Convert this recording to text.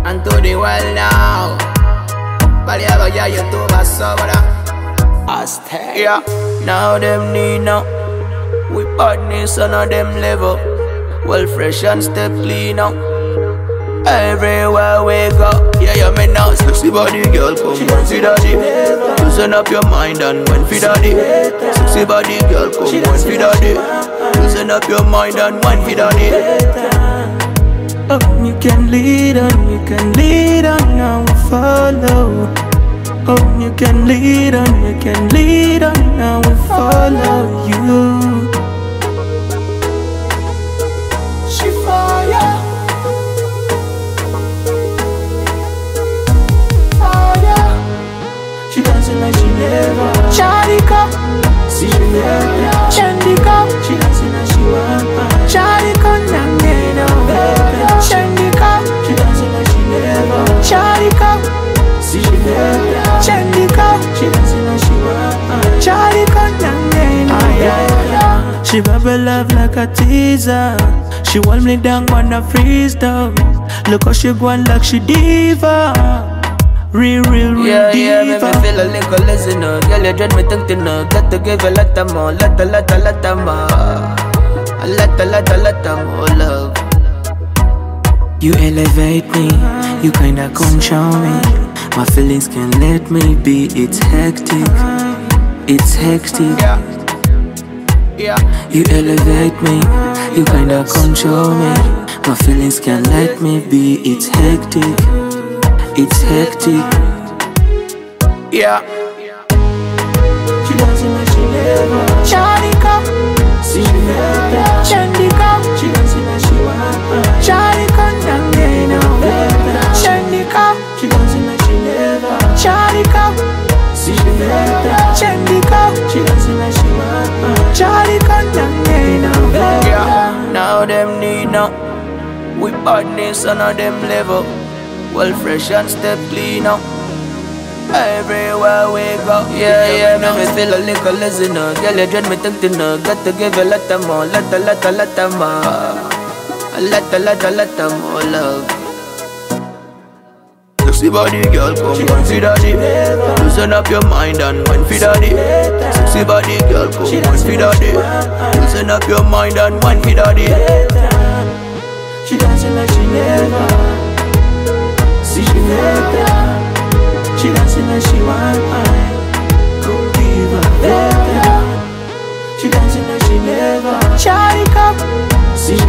and to the world now. Baliaga ya YouTube sobra. Aztec. Yeah, now them need now. We badness on a them level. Well fresh and step clean now. Everywhere we go. Yeah, you may now sexy body girl come one for daddy. Loosen up your mind and one for daddy. Sexy body girl come one for daddy. Loosen up your mind and one for daddy. Oh, you can lead on, you can lead on, now we follow. Oh, you can lead on, you can lead on, now we follow you. She fire. She dancing like she never. Charika, See she never. Chandika, She dancing like she want. Charika Nangena, Chandika, She dancing like she never. Charika, See she never. Chandika, She dancing like she want. Charika Nangena. She bubble love like a teaser. She hold me down, wanna freeze down. Look how she go on like she diva. Real Yeah, diva. make me feel a little listener. Girl, you dread me thinking, got to give a lot of more, lot more. A lot more love. You elevate me, you kinda control me. My feelings can't let me be, it's hectic. It's hectic. Yeah. You elevate me, you kinda control me. My feelings can't let me be, it's hectic. It's hectic. Yeah. She dancing like she never. Charika, See she never. Chandika, She dancing like she want. Charika Nangena, Chandika, She dancing like she never. Charika, See she never. Chandika, She dancing like she want. Charika Nangena. Yeah, now them need now. We badness on a them level. Well fresh and step clean now. Everywhere we go. Yeah, make me feel a little listener. Girl, you dread me thinking, got to give a lot of more, lot more. A lot more love. Sexy body girl, come one for daddy. Loosen up your mind and one for daddy. Sexy body girl, come one for daddy. Loosen up your mind and one for daddy. She dancing like she never. See she never. She dancing like she want. Go diva. She dancing like she never. Charika, See she